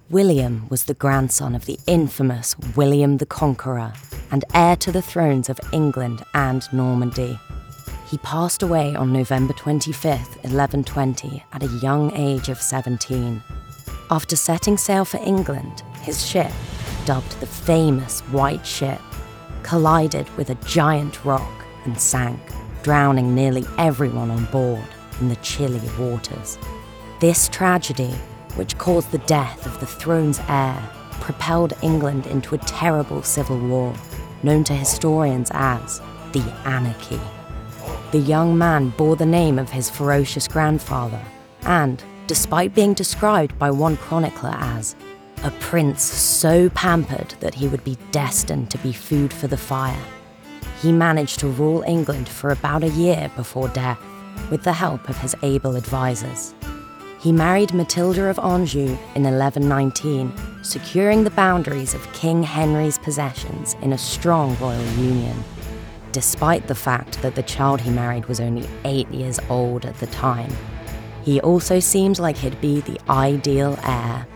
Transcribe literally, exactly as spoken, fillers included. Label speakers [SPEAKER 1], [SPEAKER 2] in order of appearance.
[SPEAKER 1] William was the grandson of the infamous William the Conqueror and heir to the thrones of England and Normandy. He passed away on November twenty-fifth, eleven twenty, at a young age of seventeen. After setting sail for England, his ship, dubbed the famous White Ship, collided with a giant rock and sank, drowning nearly everyone on board in the chilly waters. This tragedy, which caused the death of the throne's heir, propelled England into a terrible civil war, known to historians as the Anarchy. The young man bore the name of his ferocious grandfather, and, despite being described by one chronicler as a prince so pampered that he would be destined to be food for the fire, he managed to rule England for about a year before death, with the help of his able advisors. He married Matilda of Anjou in eleven nineteen, securing the boundaries of King Henry's possessions in a strong royal union. Despite the fact that the child he married was only eight years old at the time, he also seemed like he'd be the ideal heir